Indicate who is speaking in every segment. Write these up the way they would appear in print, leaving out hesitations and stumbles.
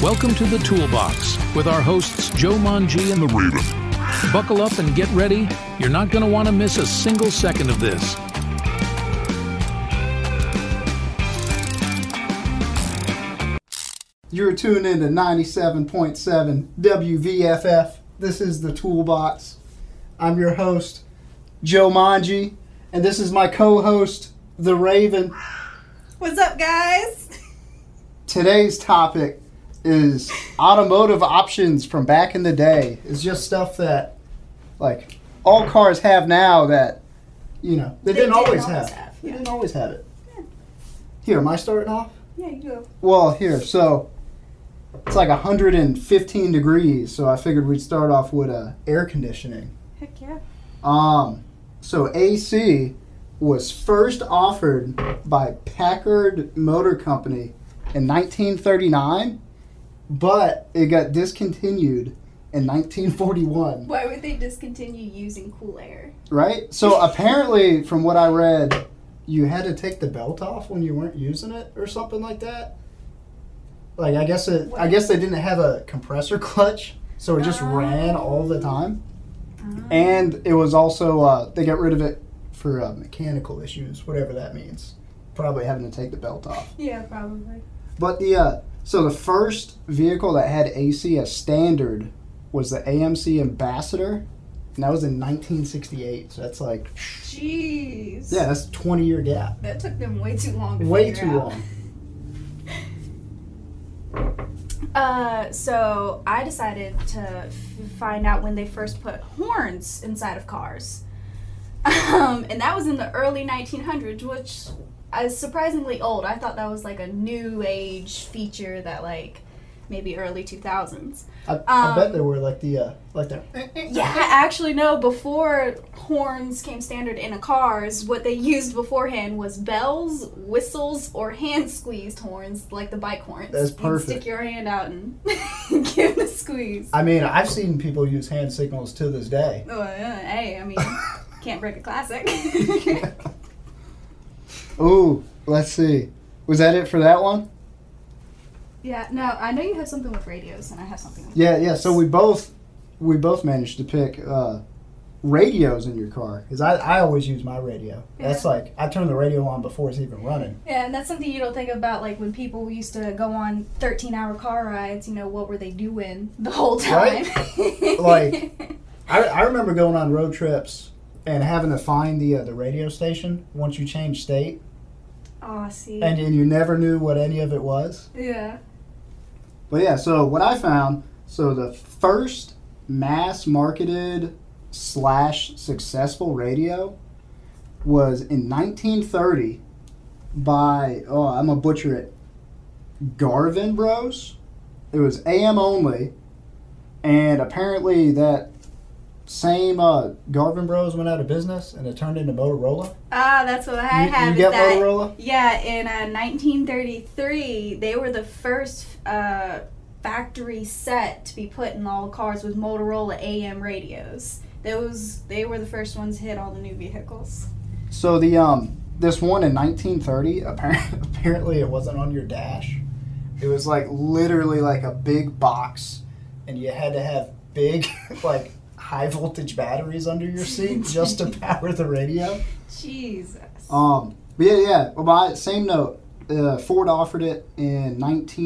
Speaker 1: Welcome to the Toolbox with our hosts Joe Mongi and the Raven. Buckle up and get ready. You're not going to want to miss a single second of this.
Speaker 2: You're tuned in to 97.7 WVFF. This is the Toolbox. I'm your host, Joe Mongi, and this is my co-host, the Raven.
Speaker 3: What's up, guys?
Speaker 2: Today's topic is automotive options from back in the day. It's just stuff that, like, all cars have now that, you know, they didn't always have. They didn't always have it.
Speaker 3: Yeah.
Speaker 2: Here, am I starting off?
Speaker 3: Yeah, you go.
Speaker 2: Well, here, so it's like 115 degrees, so I figured we'd start off with air conditioning.
Speaker 3: Heck yeah.
Speaker 2: So AC was first offered by Packard Motor Company in 1939, but it got discontinued in 1941.
Speaker 3: Why would they discontinue using cool air?
Speaker 2: Right? So apparently, from what I read, you had to take the belt off when you weren't using it or something like that. Like, I guess they didn't have a compressor clutch, so it just ran all the time. And it was also, they got rid of it for mechanical issues, whatever that means. Probably having to take the belt off.
Speaker 3: Yeah, probably.
Speaker 2: But so the first vehicle that had AC as standard was the AMC Ambassador, and that was in 1968. So that's like,
Speaker 3: jeez.
Speaker 2: Yeah, that's a 20-year gap.
Speaker 3: That took them way too long to
Speaker 2: Way
Speaker 3: figure
Speaker 2: too
Speaker 3: out.
Speaker 2: long.
Speaker 3: So I decided to find out when they first put horns inside of cars. And that was in the early 1900s, which is surprisingly old. I thought that was like a new age feature that like maybe early 2000s.
Speaker 2: I bet there were like the
Speaker 3: Yeah, actually no, before horns came standard in cars, what they used beforehand was bells, whistles, or hand squeezed horns, like the bike horns.
Speaker 2: That's perfect.
Speaker 3: You'd stick your hand out and give it a squeeze.
Speaker 2: I mean, I've seen people use hand signals to this day.
Speaker 3: Oh, hey, I mean, can't break a classic.
Speaker 2: Ooh, let's see. Was that it for that one?
Speaker 3: Yeah, no, I know you have something with radios, and I have something with
Speaker 2: Yeah. So we both managed to pick radios in your car, because I always use my radio.
Speaker 3: Yeah.
Speaker 2: That's like, I turn the radio on before it's even running.
Speaker 3: Yeah, and that's something you don't think about, like when people used to go on 13-hour car rides, you know, what were they doing the whole time?
Speaker 2: Right? Like, I remember going on road trips and having to find the radio station once you change state.
Speaker 3: Oh, see.
Speaker 2: And you never knew what any of it was.
Speaker 3: Yeah.
Speaker 2: But yeah, so what I found, so the first mass-marketed / successful radio was in 1930 by, I'm going to butcher it, Garvin Bros. It was AM only, and apparently that same Garvin Bros went out of business and it turned into Motorola.
Speaker 3: Ah, that's what I had.
Speaker 2: You get Motorola?
Speaker 3: Yeah, in 1933, they were the first factory set to be put in all cars with Motorola AM radios. They were the first ones to hit all the new vehicles.
Speaker 2: So the this one in 1930, apparently it wasn't on your dash. It was like literally like a big box, and you had to have big like high voltage batteries under your seat just to power the radio.
Speaker 3: Jesus.
Speaker 2: But yeah. Well, by the same note, Ford offered it in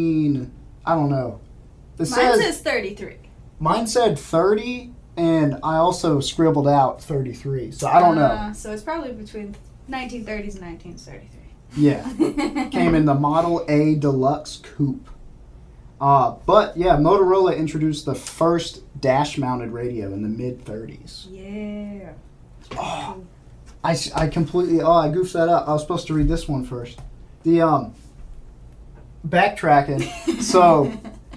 Speaker 2: I don't know.
Speaker 3: Mine says 33.
Speaker 2: Mine said 30, and I also scribbled out 33. So I don't know.
Speaker 3: So it's probably between 1930s and 1933.
Speaker 2: Yeah. Came in the Model A Deluxe Coupe. But yeah, Motorola introduced the first dash-mounted radio in the mid-30s.
Speaker 3: Yeah.
Speaker 2: Oh, I completely, I goofed that up. I was supposed to read this one first. The, backtracking. So,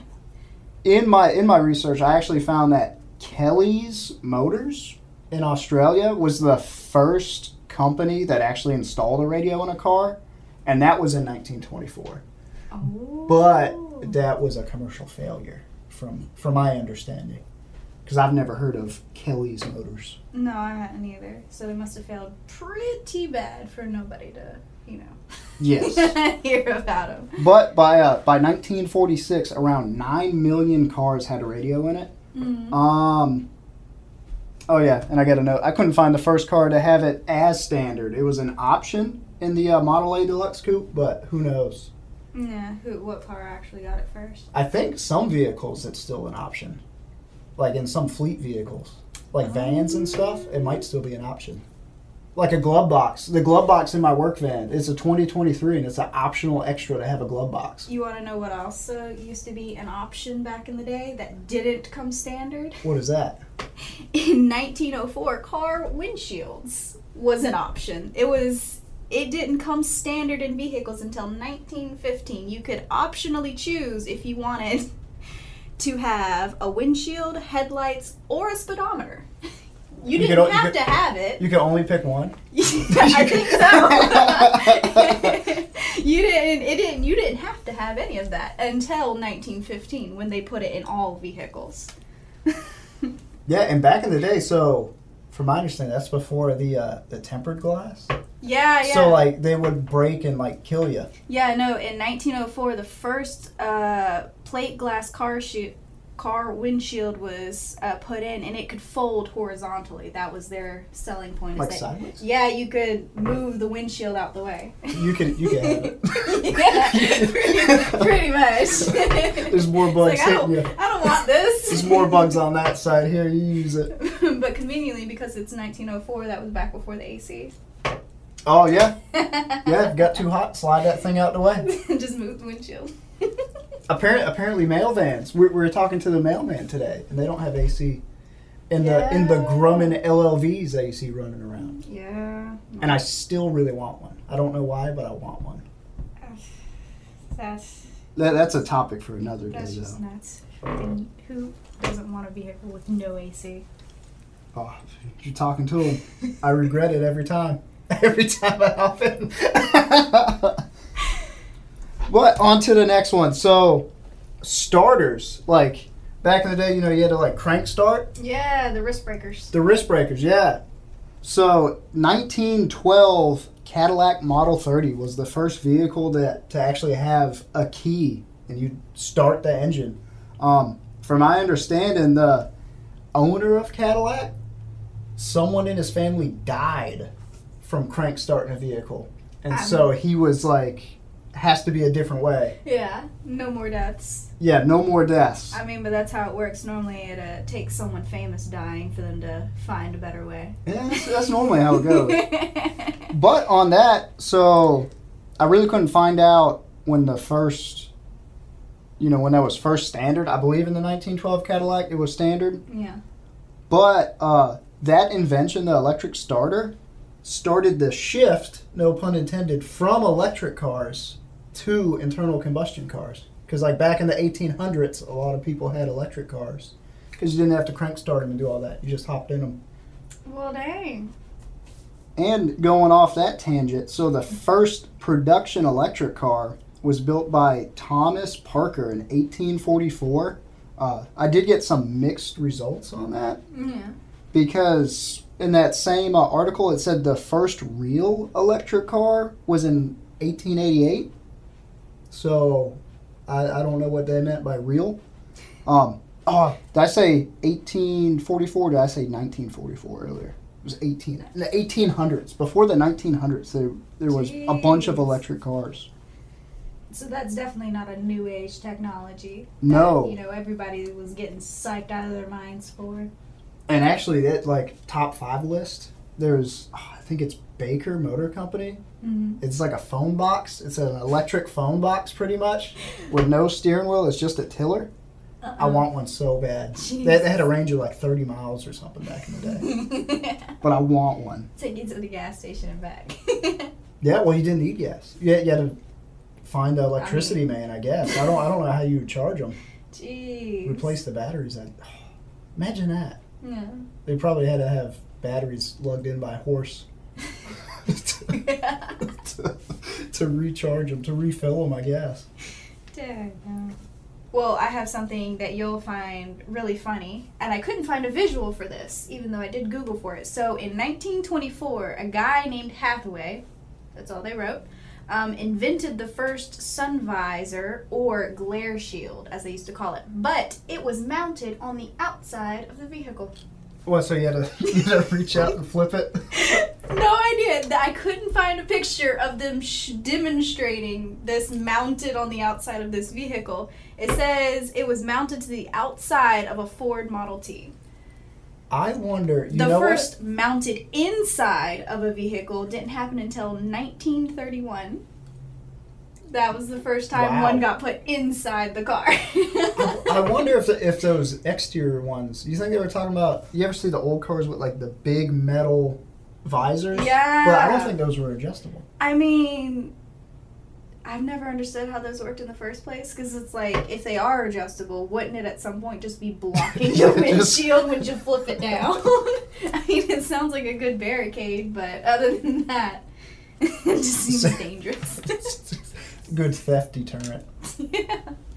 Speaker 2: in my research, I actually found that Kelly's Motors in Australia was the first company that actually installed a radio in a car, and that was in 1924.
Speaker 3: Oh.
Speaker 2: But that was a commercial failure, from my understanding, because I've never heard of Kelly's Motors.
Speaker 3: No, I hadn't either. So they must have failed pretty bad for nobody to
Speaker 2: Yes.
Speaker 3: hear about them.
Speaker 2: But by 1946, around 9 million cars had a radio in it.
Speaker 3: Mm-hmm.
Speaker 2: Oh yeah, and I got a note. I couldn't find the first car to have it as standard. It was an option in the Model A Deluxe Coupe, but who knows?
Speaker 3: Yeah, what car actually got it first?
Speaker 2: I think some vehicles it's still an option. Like in some fleet vehicles. Like vans and stuff, it might still be an option. Like a glove box. The glove box in my work van, it's a 2023 and it's an optional extra to have a glove box.
Speaker 3: You want to know what also used to be an option back in the day that didn't come standard?
Speaker 2: What is that?
Speaker 3: In 1904, car windshields was an option. It didn't come standard in vehicles until 1915. You could optionally choose if you wanted to have a windshield, headlights, or a speedometer. You didn't have to have it.
Speaker 2: You could only pick one?
Speaker 3: I think so. You didn't have to have any of that until 1915 when they put it in all vehicles.
Speaker 2: Yeah, and back in the day, so from my understanding, that's before the tempered glass.
Speaker 3: Yeah.
Speaker 2: So like they would break and like kill you.
Speaker 3: Yeah, no. In 1904, the first plate glass car windshield was put in, and it could fold horizontally. That was their selling point.
Speaker 2: Like sideways?
Speaker 3: Yeah, you could move the windshield out the way.
Speaker 2: You can have it.
Speaker 3: Yeah, pretty much.
Speaker 2: There's more bugs hitting you.
Speaker 3: I don't want this.
Speaker 2: There's more bugs on that side. Here, you use it.
Speaker 3: But conveniently, because it's 1904, that was back before the AC.
Speaker 2: Oh, yeah. Yeah, if it got too hot, slide that thing out the way.
Speaker 3: Just move the windshield.
Speaker 2: Apparently mail vans. We were talking to the mailman today, and they don't have AC. In the Grumman LLVs AC running around.
Speaker 3: Yeah.
Speaker 2: And I still really want one. I don't know why, but I want one. That's a topic for another day,
Speaker 3: That's just
Speaker 2: though.
Speaker 3: nuts. And who doesn't want a vehicle with no AC?
Speaker 2: Oh, you're talking to him. I regret it every time. Every time I hop in. But on to the next one. So, starters. Like, back in the day, you had to, like, crank start.
Speaker 3: Yeah, the wrist breakers.
Speaker 2: The wrist breakers, yeah. So, 1912 Cadillac Model 30 was the first vehicle to actually have a key, and you start the engine. From my understanding, the owner of Cadillac, someone in his family died from crank starting a vehicle. And so he was like, has to be a different way.
Speaker 3: Yeah, no more deaths.
Speaker 2: Yeah, no more deaths.
Speaker 3: I mean, but that's how it works. Normally it takes someone famous dying for them to find a better way.
Speaker 2: Yeah, that's normally how it goes. But on that, so I really couldn't find out when the first, when that was first standard. I believe in the 1912 Cadillac it was standard.
Speaker 3: Yeah.
Speaker 2: But that invention, the electric starter, started the shift, no pun intended, from electric cars to internal combustion cars. Because like back in the 1800s, a lot of people had electric cars. Because you didn't have to crank start them and do all that. You just hopped in them.
Speaker 3: Well, dang.
Speaker 2: And going off that tangent, so the first production electric car was built by Thomas Parker in 1844. I did get some mixed results on that.
Speaker 3: Yeah.
Speaker 2: Because in that same article, it said the first real electric car was in 1888. So, I don't know what they meant by real. Did I say 1844? Did I say 1944 earlier? It was in the 1800s. Before the 1900s, there was a bunch of electric cars.
Speaker 3: So that's definitely not a new age technology.
Speaker 2: No.
Speaker 3: That, everybody was getting psyched out of their minds for.
Speaker 2: And actually, that like top 5 list, there's I think it's Baker Motor Company.
Speaker 3: Mm-hmm.
Speaker 2: It's like a phone box. It's an electric phone box, pretty much, with no steering wheel. It's just a tiller. I want one so bad. They had a range of like 30 miles or something back in the day. But I want one.
Speaker 3: Take you to the gas station and back.
Speaker 2: Yeah, well, you didn't need gas. You had to find an electricity man, I guess. I don't know how you would charge them.
Speaker 3: Jeez.
Speaker 2: Replace the batteries. Imagine that.
Speaker 3: Yeah.
Speaker 2: They probably had to have batteries lugged in by a horse to recharge them, to refill them, I guess.
Speaker 3: Dang. Well, I have something that you'll find really funny, and I couldn't find a visual for this, even though I did Google for it. So in 1924, a guy named Hathaway That's all they wrote. Invented the first sun visor, or glare shield, as they used to call it. But it was mounted on the outside of the vehicle.
Speaker 2: What, so you had to reach out and flip it?
Speaker 3: No idea. I couldn't find a picture of them demonstrating this mounted on the outside of this vehicle. It says it was mounted to the outside of a Ford Model T.
Speaker 2: I wonder,
Speaker 3: The first mounted inside of a vehicle didn't happen until 1931. That was the first time one got put inside the car.
Speaker 2: I wonder if those exterior ones, you think they were talking about, you ever see the old cars with like the big metal visors?
Speaker 3: Yeah.
Speaker 2: But I don't think those were adjustable.
Speaker 3: I mean, I've never understood how those worked in the first place, because it's like, if they are adjustable, wouldn't it at some point just be blocking your windshield when you flip it down? I mean, it sounds like a good barricade, but other than that, it just seems dangerous.
Speaker 2: Good theft deterrent.
Speaker 3: Yeah.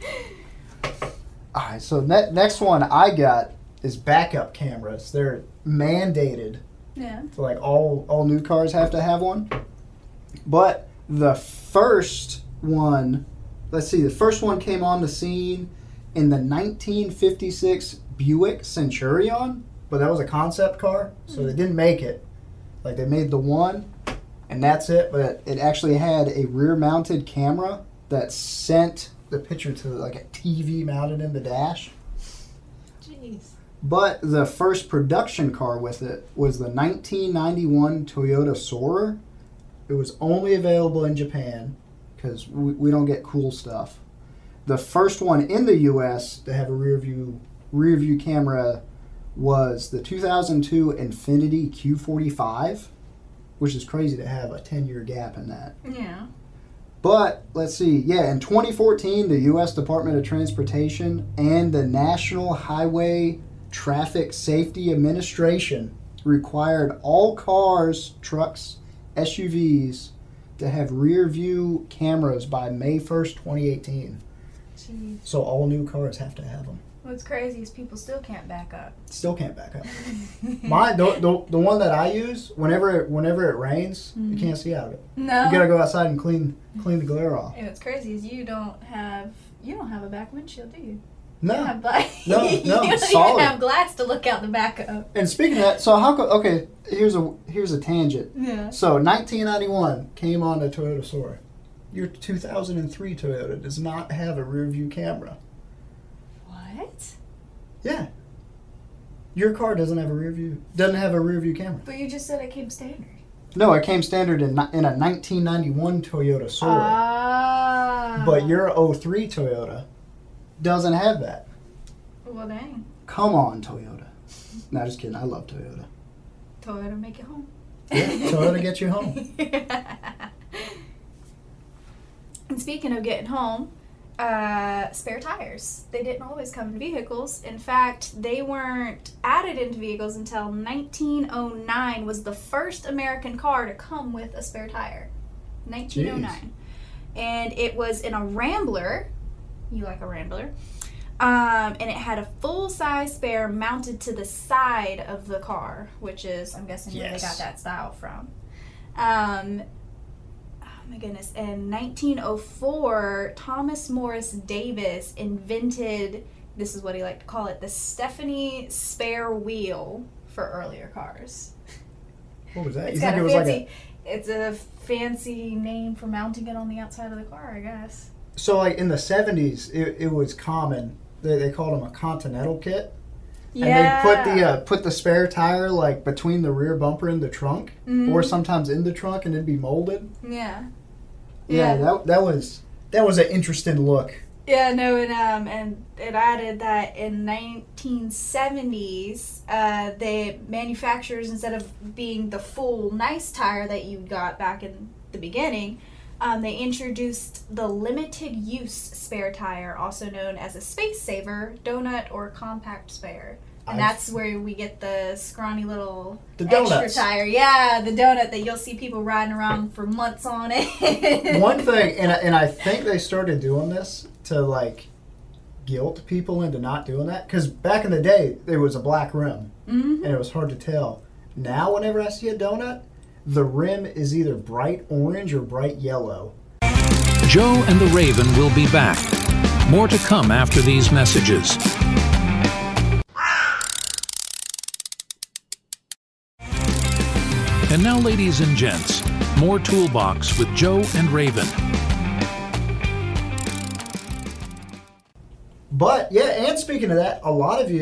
Speaker 2: Alright, so next one I got is backup cameras. They're mandated.
Speaker 3: Yeah.
Speaker 2: So like all new cars have to have one. But the first one, the first one came on the scene in the 1956 Buick Centurion, but that was a concept car, so they didn't make it. Like, they made the one, and that's it, but it actually had a rear-mounted camera that sent the picture to like a TV mounted in the dash.
Speaker 3: Jeez.
Speaker 2: But the first production car with it was the 1991 Toyota Soarer. It was only available in Japan because we don't get cool stuff. The first one in the U.S. to have a rear view camera was the 2002 Infiniti Q45, which is crazy to have a 10-year gap in that.
Speaker 3: Yeah.
Speaker 2: But, let's see, in 2014, the U.S. Department of Transportation and the National Highway Traffic Safety Administration required all cars, trucks, SUVs to have rear view cameras by May 1st, 2018.
Speaker 3: Jeez.
Speaker 2: So all new cars have to have them.
Speaker 3: What's crazy is people still can't back up.
Speaker 2: Still can't back up. Mine, the one that I use, whenever it rains, you can't see out of it.
Speaker 3: No.
Speaker 2: You gotta go outside and clean the glare off.
Speaker 3: And what's crazy is you don't have a back windshield, do you?
Speaker 2: No.
Speaker 3: You don't have
Speaker 2: No,
Speaker 3: you don't
Speaker 2: solid.
Speaker 3: even have glass to look out the back of.
Speaker 2: And speaking of that, so okay, here's a tangent.
Speaker 3: Yeah.
Speaker 2: So 1991 came on the Toyota Soarer. Your 2003 Toyota does not have a rear view camera.
Speaker 3: What?
Speaker 2: Yeah. Your car doesn't have a rear view camera.
Speaker 3: But you just said it came standard.
Speaker 2: No, it came standard in a 1991 Toyota Soarer.
Speaker 3: Ah.
Speaker 2: But your 03 Toyota doesn't have that.
Speaker 3: Well, dang.
Speaker 2: Come on, Toyota. No, just kidding. I love Toyota.
Speaker 3: Toyota, make it home.
Speaker 2: Yeah, Toyota gets you home.
Speaker 3: And speaking of getting home, spare tires. They didn't always come in vehicles. In fact, they weren't added into vehicles until 1909 was the first American car to come with a spare tire. 1909. Jeez. And it was in a Rambler. You like a Rambler. And it had a full-size spare mounted to the side of the car, which is, I'm guessing, where they got that style from. Oh my goodness. In 1904, Thomas Morris Davis invented, this is what he liked to call it, the Stephanie spare wheel for earlier cars.
Speaker 2: What was that?
Speaker 3: It's a fancy name for mounting it on the outside of the car, I guess.
Speaker 2: So, like, in the 70s, it was common. They called them a Continental kit.
Speaker 3: Yeah.
Speaker 2: And they put the spare tire, like, between the rear bumper and the trunk. Mm-hmm. Or sometimes in the trunk, and it'd be molded.
Speaker 3: Yeah.
Speaker 2: Yeah, that was an interesting look.
Speaker 3: Yeah, no, and it added that in 1970s, the manufacturers, instead of being the full nice tire that you got back in the beginning, they introduced the limited use spare tire, also known as a space saver, donut, or compact spare. And that's where we get the scrawny little extra tire. Yeah, the donut that you'll see people riding around for months on it.
Speaker 2: One thing, and I think they started doing this to, like, guilt people into not doing that. Because back in the day, there was a black rim. Mm-hmm. And it was hard to tell. Now, whenever I see a donut, The rim is either bright orange or bright yellow.
Speaker 1: Joe and the Raven will be back. More to come after these messages. And now, ladies and gents, more Toolbox with Joe and Raven.
Speaker 2: But yeah, and speaking of that, a lot of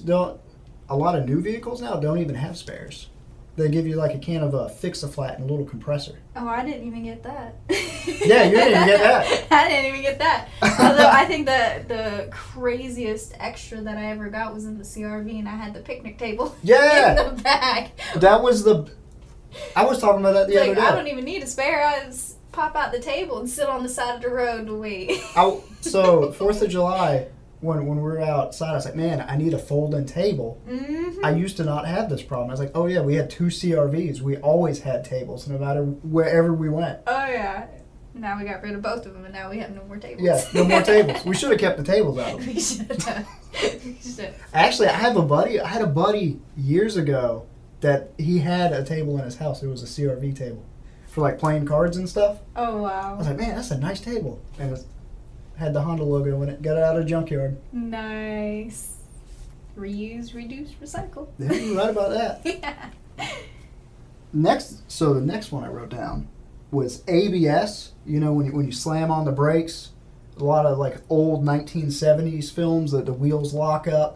Speaker 2: new vehicles now don't even have spares. They give you like a can of Fix-A-Flat and a little compressor.
Speaker 3: Oh, I didn't even get that.
Speaker 2: Yeah, you didn't even get that.
Speaker 3: I didn't even get that. Although I think the craziest extra that I ever got was in the CRV, and I had the picnic table
Speaker 2: Yeah.
Speaker 3: in the back.
Speaker 2: That was I was talking about that the other day.
Speaker 3: I don't even need a spare. I just pop out the table and sit on the side of the road to wait.
Speaker 2: So 4th of July, when we were outside, I was like, man, I need a fold-in table.
Speaker 3: Mm-hmm.
Speaker 2: I used to not have this problem. I was like, oh yeah, we had 2 CRVs. We always had tables, no matter wherever we went.
Speaker 3: Oh yeah. Now we got rid of both of them, and now we have no more tables.
Speaker 2: Yeah, no more tables. We should have kept the tables out.
Speaker 3: We should have. We should.
Speaker 2: Actually, I had a buddy years ago that he had a table in his house. It was a CRV table for like playing cards and stuff.
Speaker 3: Oh
Speaker 2: I
Speaker 3: wow.
Speaker 2: was like, man, that's a nice table. And it had the Honda logo in it. Got it out of the junkyard.
Speaker 3: Nice. Reuse, reduce, recycle.
Speaker 2: Yeah, you're right about that.
Speaker 3: Yeah.
Speaker 2: So the next one I wrote down was ABS. You know, when you slam on the brakes, a lot of like old 1970s films that the wheels lock up.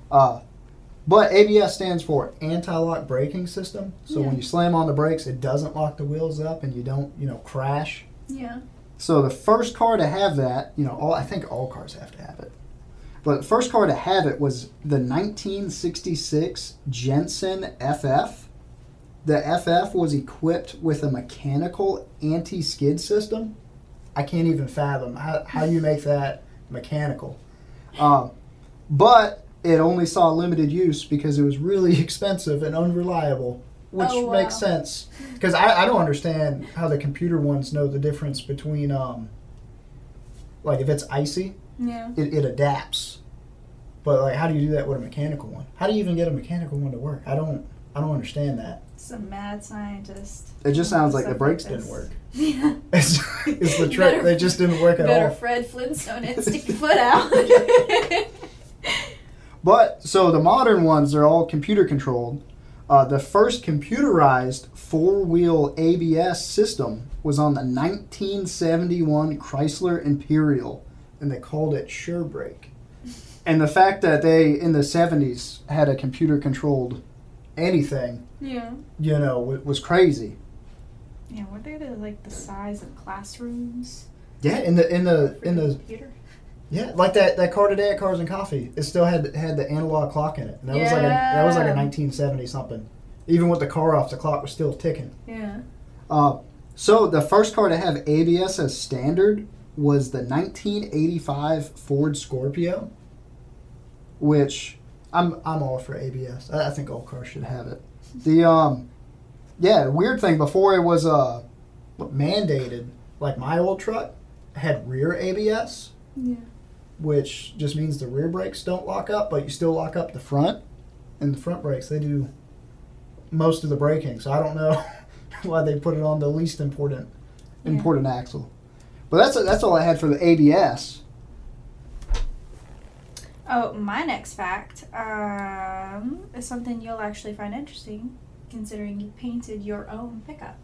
Speaker 2: But ABS stands for anti-lock braking system. So when you slam on the brakes, it doesn't lock the wheels up and you don't, crash.
Speaker 3: Yeah.
Speaker 2: So the first car to have that, I think all cars have to have it. But the first car to have it was the 1966 Jensen FF. The FF was equipped with a mechanical anti-skid system. I can't even fathom how you make that mechanical. But it only saw limited use because it was really expensive and unreliable, which makes sense. Because I don't understand how the computer ones know the difference between, like if it's icy,
Speaker 3: Yeah.
Speaker 2: it adapts. But like, how do you do that with a mechanical one? How do you even get a mechanical one to work? I don't understand that.
Speaker 3: Some mad scientist.
Speaker 2: It just sounds like the
Speaker 3: Stuff
Speaker 2: brakes
Speaker 3: like this.
Speaker 2: didn't work.
Speaker 3: Yeah.
Speaker 2: It's the trick. They just didn't work at
Speaker 3: Better
Speaker 2: all.
Speaker 3: Fred Flintstone it. Stick your foot out.
Speaker 2: But, so the modern ones, they're all computer controlled. The first computerized four-wheel ABS system was on the 1971 Chrysler Imperial, and they called it SureBrake. And the fact that they, in the 70s, had a computer-controlled anything,
Speaker 3: Yeah.
Speaker 2: was crazy.
Speaker 3: Yeah, were they the size of classrooms?
Speaker 2: Yeah, in the
Speaker 3: Computer?
Speaker 2: yeah, like that car today at Cars and Coffee, it still had the analog clock in it. And that was like a 1970 something. Even with the car off, the clock was still ticking.
Speaker 3: Yeah.
Speaker 2: So the first car to have ABS as standard was the 1985 Ford Scorpio, which I'm all for ABS. I think all cars should have it. The weird thing, before it was mandated, like my old truck had rear ABS.
Speaker 3: Yeah.
Speaker 2: Which just means the rear brakes don't lock up, but you still lock up the front. And the front brakes, they do most of the braking. So I don't know why they put it on the least important axle. But that's all I had for the ABS.
Speaker 3: Oh, my next fact is something you'll actually find interesting, considering you painted your own pickup.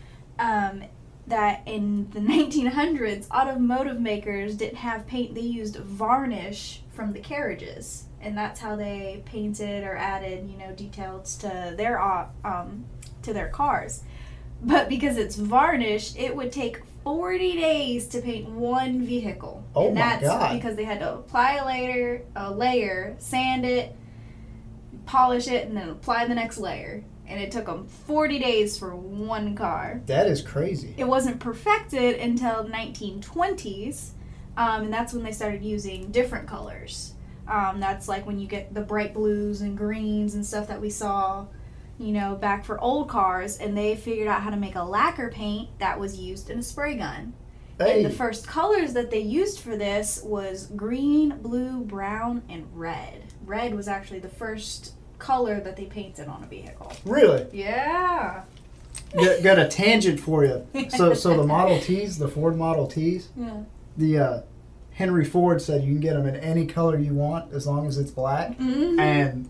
Speaker 3: That in the 1900s, automotive makers didn't have paint. They used varnish from the carriages, and that's how they painted or added, details to their cars. But because it's varnish, it would take 40 days to paint one vehicle.
Speaker 2: Oh,
Speaker 3: and that's
Speaker 2: my God.
Speaker 3: because they had to apply a layer, sand it, polish it, and then apply the next layer. And it took them 40 days for one car.
Speaker 2: That is crazy.
Speaker 3: It wasn't perfected until the 1920s, and that's when they started using different colors. That's like when you get the bright blues and greens and stuff that we saw, back for old cars, and they figured out how to make a lacquer paint that was used in a spray gun.
Speaker 2: Hey.
Speaker 3: And the first colors that they used for this was green, blue, brown, and red. Red was actually the first color that they painted on a vehicle.
Speaker 2: Really?
Speaker 3: Yeah.
Speaker 2: got a tangent for you. So the Model Ts, the Ford Model Ts,
Speaker 3: Yeah.
Speaker 2: the Henry Ford said you can get them in any color you want as long as it's black.
Speaker 3: Mm-hmm.
Speaker 2: And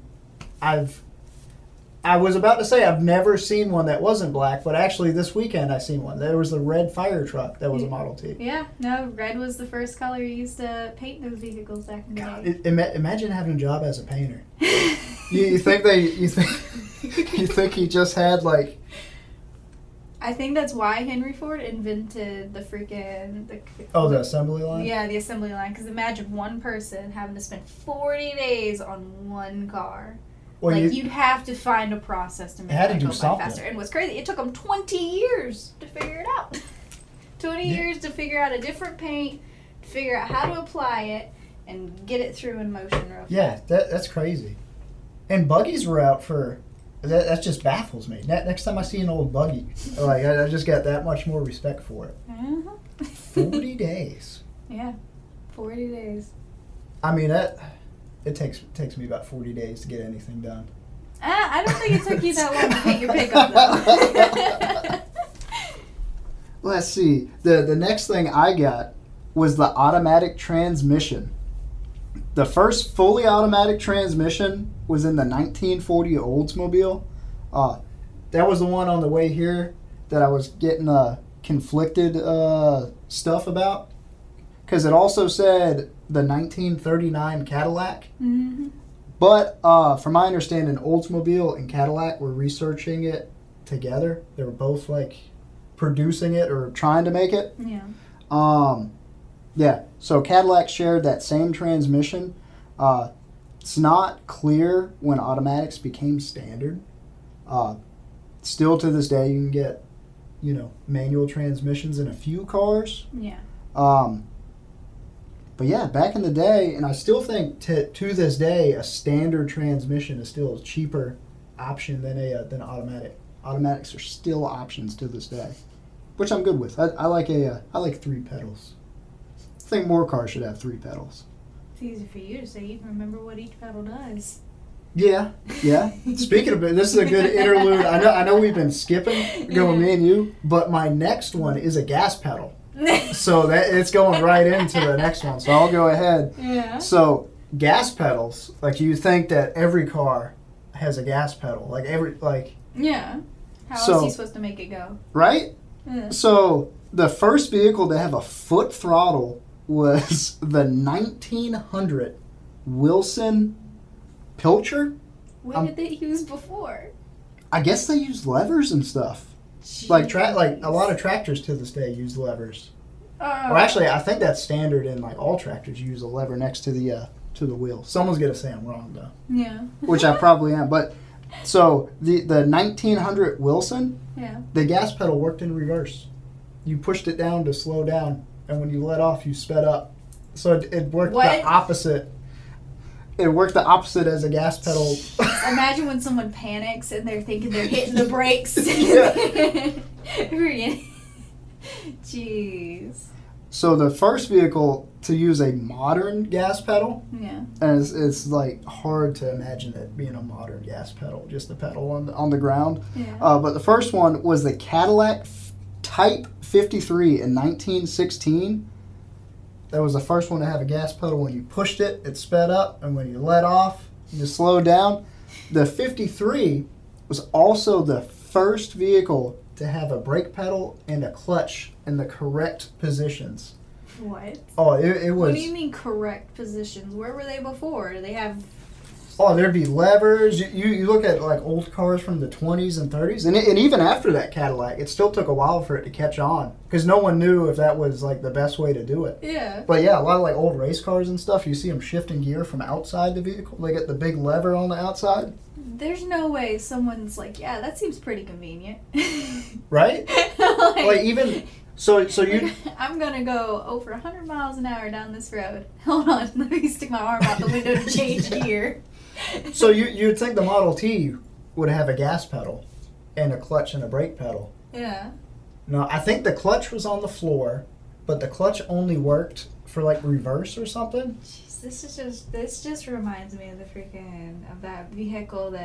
Speaker 2: I was about to say I've never seen one that wasn't black, but actually this weekend I seen one. There was the red fire truck that was a Model T.
Speaker 3: Yeah, no, red was the first color used to paint those vehicles back in the day.
Speaker 2: Imagine having a job as a painter. you think he just had like?
Speaker 3: I think that's why Henry Ford invented the freaking
Speaker 2: the assembly line.
Speaker 3: Yeah, the assembly line. Because imagine one person having to spend 40 days on one car.
Speaker 2: Well,
Speaker 3: you'd have to find a process to make
Speaker 2: had to
Speaker 3: that
Speaker 2: do
Speaker 3: go by
Speaker 2: something.
Speaker 3: faster. And what's crazy, it took them 20 years to figure it out. 20 years to figure out a different paint, to figure out how to apply it, and get it through in motion real fast.
Speaker 2: Yeah, that's crazy. And buggies were out for. That just baffles me. Next time I see an old buggy, like I just got that much more respect for it. 40 days.
Speaker 3: Yeah, 40 days.
Speaker 2: I mean it takes me about 40 days to get anything done.
Speaker 3: I don't think it took you that long to paint your pickup though.
Speaker 2: Let's see. The next thing I got was the automatic transmission. The first fully automatic transmission was in the 1940 Oldsmobile. That was the one on the way here that I was getting conflicted stuff about. Because it also said the 1939 Cadillac.
Speaker 3: Mm-hmm.
Speaker 2: But from my understanding, Oldsmobile and Cadillac were researching it together. They were both like producing it or trying to make it.
Speaker 3: Yeah.
Speaker 2: Yeah, so Cadillac shared that same transmission. It's not clear when automatics became standard. Still to this day, you can get, manual transmissions in a few cars.
Speaker 3: Yeah.
Speaker 2: But yeah, back in the day, and I still think to this day, a standard transmission is still a cheaper option than automatic. Automatics are still options to this day, which I'm good with. I like 3 pedals. I think more cars should have 3 pedals.
Speaker 3: It's easy for you to say. You can remember what each pedal does.
Speaker 2: Yeah. Speaking of it, this is a good interlude. I know we've been skipping, going me and you, but my next one is a gas pedal. So that it's going right into the next one. So I'll go ahead.
Speaker 3: Yeah.
Speaker 2: So gas pedals, like you think that every car has a gas pedal,
Speaker 3: Yeah. How else are you supposed to make it go?
Speaker 2: Right?
Speaker 3: Yeah.
Speaker 2: So the first vehicle to have a foot throttle was the 1900 Wilson Pilcher.
Speaker 3: What did they use before?
Speaker 2: I guess they used levers and stuff.
Speaker 3: Jeez.
Speaker 2: Like a lot of tractors to this day use levers. Or actually, I think that's standard in like all tractors. You use a lever next to the wheel. Someone's gonna say I'm wrong though.
Speaker 3: Yeah.
Speaker 2: Which I probably am. But so the 1900 Wilson,
Speaker 3: Yeah.
Speaker 2: the gas pedal worked in reverse. You pushed it down to slow down, and when you let off, you sped up. So it worked the opposite. It worked the opposite as a gas pedal.
Speaker 3: Imagine when someone panics and they're thinking they're hitting the brakes. Jeez.
Speaker 2: So the first vehicle to use a modern gas pedal,
Speaker 3: Yeah.
Speaker 2: and it's like hard to imagine it being a modern gas pedal, just the pedal on the ground.
Speaker 3: Yeah.
Speaker 2: But the first one was the Cadillac Type 53 in 1916. That was the first one to have a gas pedal. When you pushed it, it sped up, and when you let off, you slowed down. The 53 was also the first vehicle to have a brake pedal and a clutch in the correct positions.
Speaker 3: What?
Speaker 2: Oh, it was...
Speaker 3: What do you mean correct positions? Where were they before? Do they have...
Speaker 2: Oh, there'd be levers. You look at like old cars from the 20s and 30s, and even after that Cadillac, it still took a while for it to catch on because no one knew if that was like the best way to do it.
Speaker 3: Yeah.
Speaker 2: But yeah, a lot of like old race cars and stuff, you see them shifting gear from outside the vehicle. They get the big lever on the outside.
Speaker 3: There's no way someone's like, yeah, that seems pretty convenient.
Speaker 2: Right? like even... So you...
Speaker 3: I'm going to go over 100 miles an hour down this road. Hold on, let me stick my arm out the window to change gear.
Speaker 2: So you'd think the Model T would have a gas pedal and a clutch and a brake pedal.
Speaker 3: Yeah.
Speaker 2: No, I think the clutch was on the floor, but the clutch only worked for like reverse or something.
Speaker 3: Jeez, this just reminds me of of that vehicle that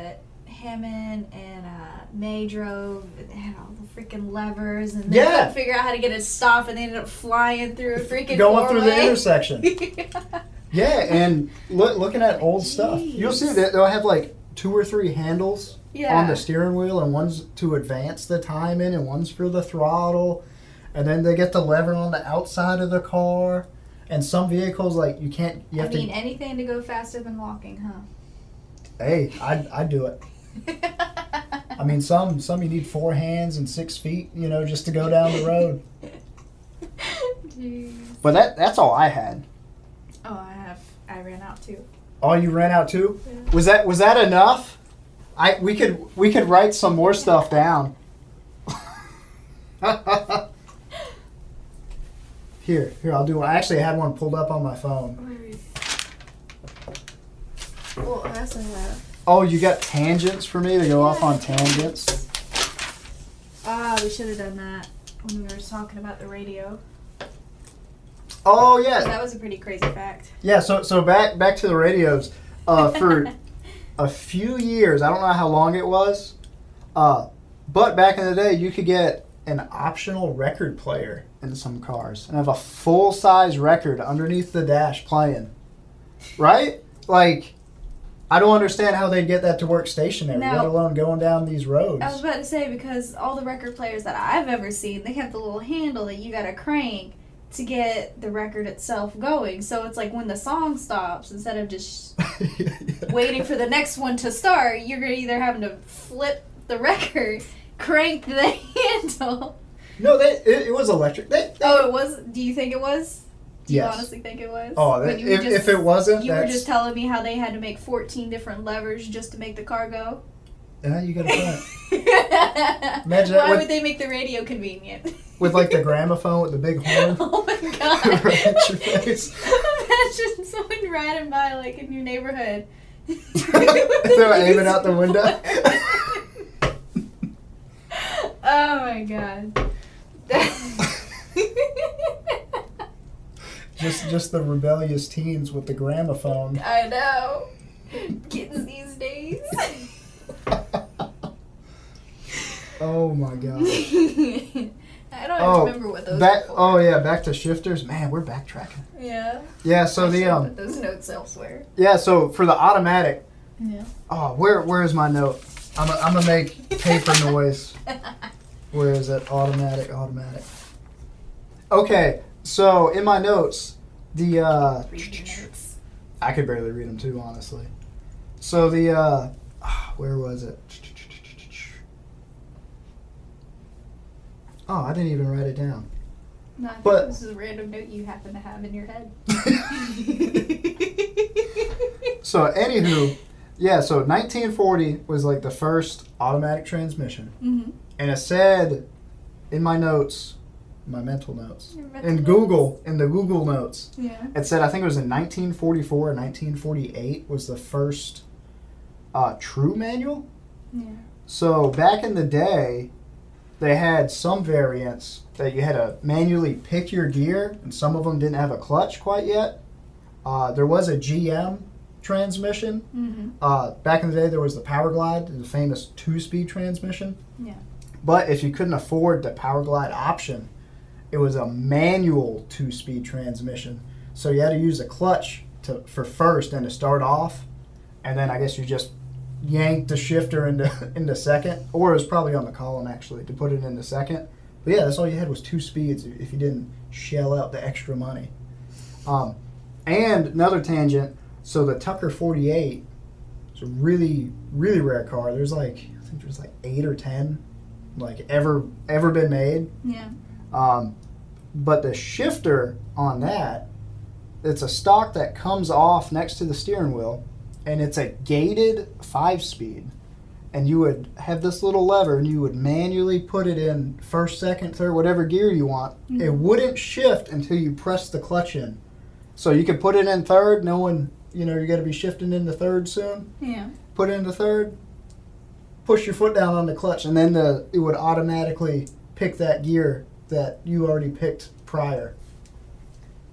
Speaker 3: Hammond and May drove, and they had all the freaking levers, and they
Speaker 2: Yeah.
Speaker 3: couldn't figure out how to get it to stop, and they ended up flying through a freaking
Speaker 2: Going through the
Speaker 3: four-way.
Speaker 2: intersection. Yeah, and looking at old stuff, you'll see that they'll have like 2 or 3 handles
Speaker 3: Yeah.
Speaker 2: on the steering wheel, and one's to advance the timing, and one's for the throttle, and then they get the lever on the outside of the car. And some vehicles, like you have
Speaker 3: I mean, anything to go faster than walking, huh?
Speaker 2: Hey, I'd do it. I mean, some you need 4 hands and 6 feet, just to go down the road.
Speaker 3: Jeez.
Speaker 2: But that's all I had.
Speaker 3: Oh, I ran out too.
Speaker 2: Oh, you ran out too?
Speaker 3: Yeah.
Speaker 2: Was that enough? We could write some more stuff down. Here, I'll do one. I actually had one pulled up on my phone.
Speaker 3: Well, that's
Speaker 2: Oh, you got tangents for me to go off on tangents?
Speaker 3: we should have done that when we were talking about the radio.
Speaker 2: Oh,
Speaker 3: 'Cause
Speaker 2: yeah.
Speaker 3: that was a pretty crazy fact.
Speaker 2: Yeah, so back to the radios. For a few years, I don't know how long it was, but back in the day, you could get an optional record player in some cars and have a full-size record underneath the dash playing. Right? Like, I don't understand how they'd get that to work stationary,
Speaker 3: Now-
Speaker 2: let alone going down these roads.
Speaker 3: I was about to say, because all the record players that I've ever seen, they have the little handle that you gotta crank to get the record itself going. So it's like when the song stops, instead of just waiting for the next one to start, you're either having to flip the record, crank the handle.
Speaker 2: No, it was electric.
Speaker 3: Oh, it was? Do you think it was? Do you
Speaker 2: Yes.
Speaker 3: honestly think it was?
Speaker 2: Oh,
Speaker 3: When you were
Speaker 2: if it wasn't,
Speaker 3: You were
Speaker 2: that's...
Speaker 3: just telling me how they had to make 14 different levers just to make the car go.
Speaker 2: Yeah, you got a point. Imagine that
Speaker 3: Why
Speaker 2: with-
Speaker 3: would they make the radio convenient?
Speaker 2: With like the gramophone with the big horn.
Speaker 3: Oh my god.
Speaker 2: Right at your face.
Speaker 3: Imagine someone riding by like in your neighborhood.
Speaker 2: They're aiming out the window.
Speaker 3: Oh my god.
Speaker 2: Just the rebellious teens with the gramophone.
Speaker 3: I know. Kids these days.
Speaker 2: Oh my god.
Speaker 3: I don't even remember what those were for.
Speaker 2: Oh yeah, back to shifters. Man, we're backtracking.
Speaker 3: Yeah.
Speaker 2: Yeah, so
Speaker 3: I
Speaker 2: the
Speaker 3: should put those notes elsewhere.
Speaker 2: yeah, so for the automatic.
Speaker 3: Yeah.
Speaker 2: Oh, where is my note? I'm gonna make paper noise. Where is it? Automatic. Okay, so in my notes,
Speaker 3: Read your notes.
Speaker 2: I could barely read them too, honestly. So the where was it? Oh, I didn't even write it down.
Speaker 3: No, I think
Speaker 2: But-
Speaker 3: this is a random note you happen to have in your head.
Speaker 2: So anywho, yeah, so 1940 was like the first automatic transmission.
Speaker 3: Mm-hmm.
Speaker 2: And it said in my notes, my mental notes,
Speaker 3: Your mental
Speaker 2: in
Speaker 3: notes?
Speaker 2: Google, in the Google notes,
Speaker 3: Yeah.
Speaker 2: it said, I think it was in 1944 or 1948 was the first true manual.
Speaker 3: Yeah.
Speaker 2: So back in the day, they had some variants that you had to manually pick your gear, and some of them didn't have a clutch quite yet. There was a GM transmission.
Speaker 3: Mm-hmm.
Speaker 2: Back in the day, there was the Power Glide, the famous 2-speed transmission.
Speaker 3: Yeah.
Speaker 2: But if you couldn't afford the Power Glide option, it was a manual 2-speed transmission. So you had to use a clutch for first and to start off, and then I guess you just yanked the shifter into second, or it was probably on the column actually to put it into second. But yeah, that's all you had was 2 speeds if you didn't shell out the extra money. And another tangent, so the Tucker 48 is a really, really rare car. There's I think there's 8 or 10 ever been made.
Speaker 3: Yeah.
Speaker 2: But the shifter on that, it's a stock that comes off next to the steering wheel, and it's a gated 5-speed. And you would have this little lever, and you would manually put it in first, second, third, whatever gear you want.
Speaker 3: Mm-hmm.
Speaker 2: It wouldn't shift until you press the clutch in. So you could put it in third, knowing you're going to be shifting into third soon.
Speaker 3: Yeah.
Speaker 2: Put it into third, push your foot down on the clutch, and then it would automatically pick that gear that you already picked prior.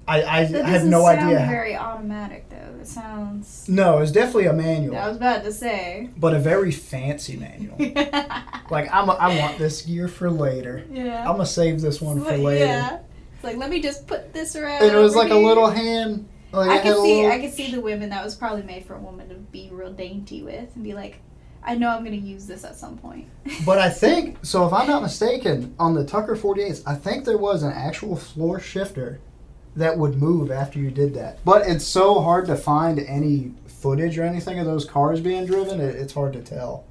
Speaker 2: I
Speaker 3: That
Speaker 2: have no
Speaker 3: doesn't
Speaker 2: idea.
Speaker 3: sound very automatic, though. It sounds...
Speaker 2: No, it's definitely a manual.
Speaker 3: I was about to say.
Speaker 2: But a very fancy manual. Like, I want this gear for later.
Speaker 3: Yeah.
Speaker 2: I'm going to save this one for later.
Speaker 3: Yeah. It's like, let me just put this around.
Speaker 2: And it was
Speaker 3: over
Speaker 2: like a
Speaker 3: here.
Speaker 2: little hand. Like
Speaker 3: I
Speaker 2: it had
Speaker 3: could
Speaker 2: a
Speaker 3: see.
Speaker 2: little-
Speaker 3: I could see the women that was probably made for a woman to be real dainty with and be like, I know I'm gonna use this at some point.
Speaker 2: But I think, so if I'm not mistaken, on the Tucker 48s, I think there was an actual floor shifter that would move after you did that. But it's so hard to find any footage or anything of those cars being driven, it's hard to tell.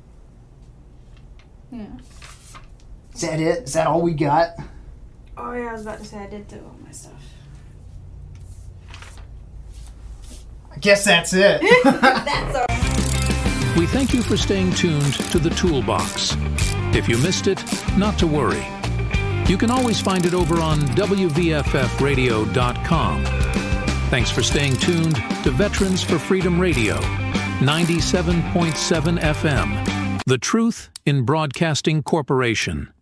Speaker 3: Yeah.
Speaker 2: Is that it? Is that all we got?
Speaker 3: Oh yeah, I was about to say I did do all my stuff.
Speaker 2: I guess that's it.
Speaker 3: That's all.
Speaker 1: We thank you for staying tuned to the Toolbox. If you missed it, not to worry. You can always find it over on WVFFradio.com. Thanks for staying tuned to Veterans for Freedom Radio, 97.7 FM, the Truth in Broadcasting Corporation.